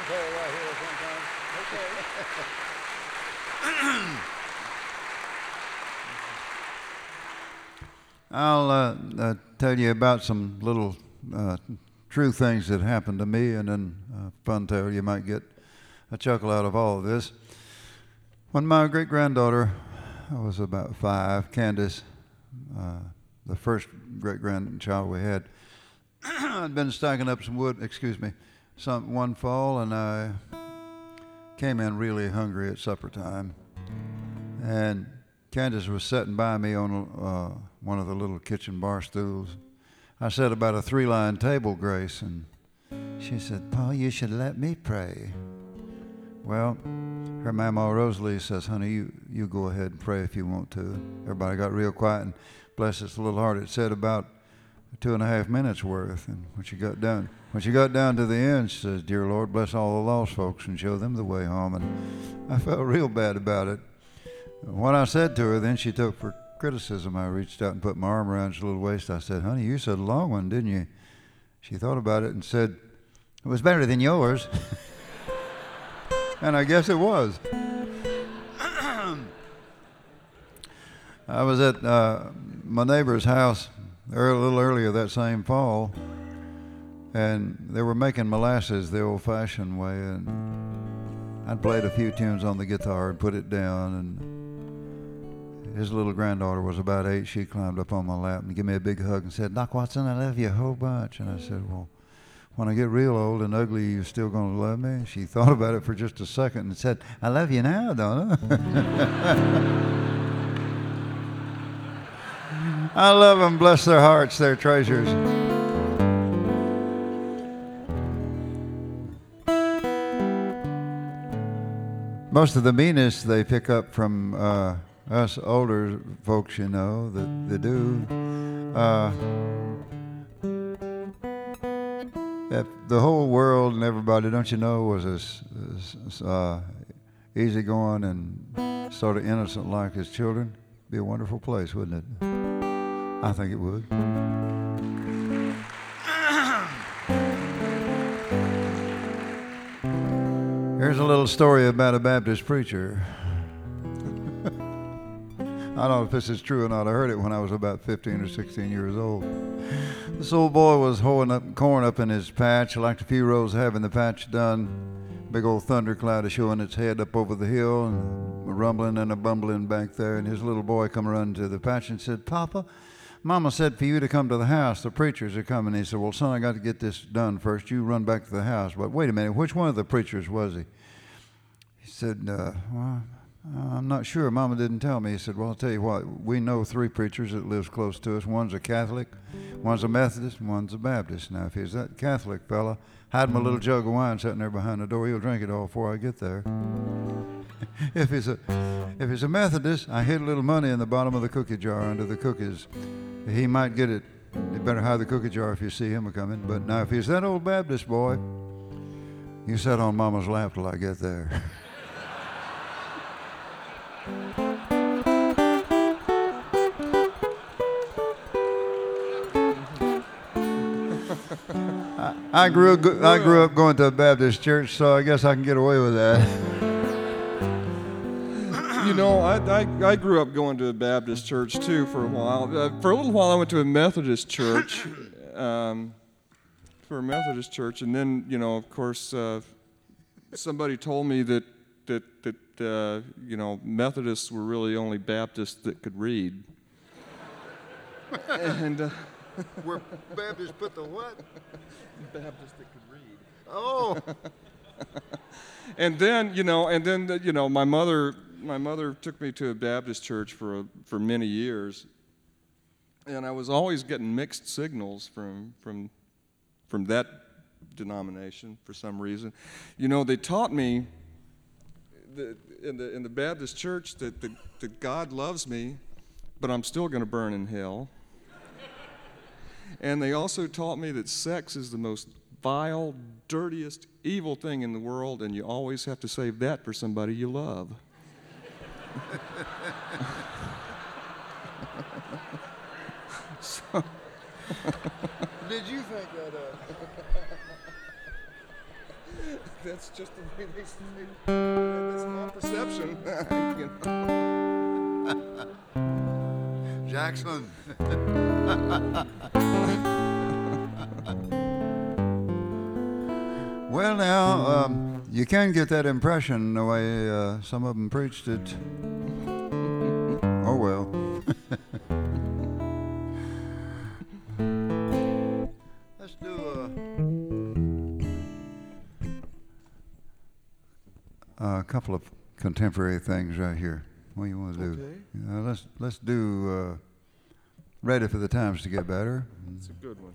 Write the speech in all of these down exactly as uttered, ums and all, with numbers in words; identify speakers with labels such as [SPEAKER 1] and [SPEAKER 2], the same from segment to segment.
[SPEAKER 1] play it right here sometime. Okay. I'll uh, uh, tell you about some little uh, true things that happened to me, and then uh, fun tale. You might get a chuckle out of all of this. When my great-granddaughter was about five, Candace, uh, the first great-grandchild we had, I'd been stacking up some wood, excuse me, some one fall, and I came in really hungry at supper time. And Candace was sitting by me on uh, one of the little kitchen bar stools. I said about a three-line table grace, and she said, "Paul, you should let me pray." Well, her mama Rosalie says, "Honey, you, you go ahead and pray if you want to." Everybody got real quiet, and bless its little heart, it said about two and a half minutes worth. And when she got down, when she got down to the end, she says, "Dear Lord, bless all the lost folks and show them the way home." And I felt real bad about it. What I said to her, then she took for criticism. I reached out and put my arm around her little waist. I said, "Honey, you said a long one, didn't you?" She thought about it and said, "It was better than yours." And I guess it was. I was at uh, my neighbor's house a little earlier that same fall, and they were making molasses the old-fashioned way, and I'd played a few tunes on the guitar and put it down, and his little granddaughter was about eight. She climbed up on my lap and gave me a big hug and said, "Doc Watson, I love you a whole bunch." And I said, "Well, when I get real old and ugly, you still going to love me?" She thought about it for just a second and said, "I love you now, don't I?" I love them. Bless their hearts, their treasures. Most of the meanness they pick up from uh, us older folks, you know, that they do. Uh, if the whole world and everybody, don't you know, was as, as uh, easygoing and sort of innocent like as children, it'd be a wonderful place, wouldn't it? I think it would. Here's a little story about a Baptist preacher. I don't know if this is true or not. I heard it when I was about fifteen or sixteen years old. This old boy was hoeing up corn up in his patch. Like a few rows having the patch done, big old thundercloud is showing its head up over the hill, and a rumbling and a bumbling back there. And his little boy come running to the patch and said, "Papa, Mama said for you to come to the house. The preachers are coming." He said, "Well, son, I got to get this done first. You run back to the house." But wait a minute, which one of the preachers was he? He said, uh, well, I'm not sure. Mama didn't tell me. He said, "Well, I'll tell you what. We know three preachers that lives close to us. One's a Catholic, one's a Methodist, and one's a Baptist. Now, if he's that Catholic fella, hide my little jug of wine sitting there behind the door. He'll drink it all before I get there. If he's a if he's a Methodist, I hid a little money in the bottom of the cookie jar under the cookies. He might get it. You better hide the cookie jar if you see him coming. But now, if he's that old Baptist boy, you sit on Mama's lap till I get there." I, I grew up, I grew up going to a Baptist church, so I guess I can get away with that.
[SPEAKER 2] You know, I, I, I grew up going to a Baptist church too for a while. Uh, for a little while, I went to a Methodist church, um, for a Methodist church, and then, you know, of course, uh, somebody told me that that that uh, you know, Methodists were really only Baptists that could read. and uh,
[SPEAKER 1] Where Baptists put the what?
[SPEAKER 2] Baptists that could read.
[SPEAKER 1] Oh.
[SPEAKER 2] And then, you know, and then, the, you know, my mother, my mother took me to a Baptist church for a, for many years, and I was always getting mixed signals from from from that denomination for some reason. You know, they taught me that in the in the Baptist church that the, that God loves me, but I'm still going to burn in hell. And they also taught me that sex is the most vile, dirtiest, evil thing in the world, and you always have to save that for somebody you love. so,
[SPEAKER 1] Did you think that up?
[SPEAKER 2] That's just the way they say it. That's my perception. You know?
[SPEAKER 1] Jackson. Well, now, um, you can get that impression the way uh, some of them preached it. Oh, well. Let's do a, a couple of contemporary things right here. What do you want to do?
[SPEAKER 2] Okay.
[SPEAKER 1] Uh, let's let's do uh, "Ready for the Times to Get Better."
[SPEAKER 2] That's a good one.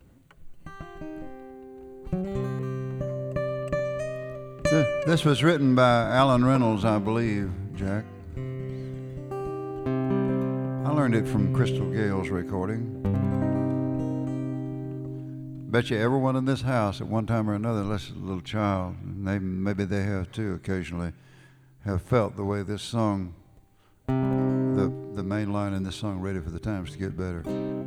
[SPEAKER 1] Th- This was written by Alan Reynolds, I believe, Jack. I learned it from Crystal Gale's recording. Bet you everyone in this house at one time or another, unless it's a little child, and they, maybe they have too occasionally, have felt the way this song, the, the main line in this song, "Ready for the Times to Get Better."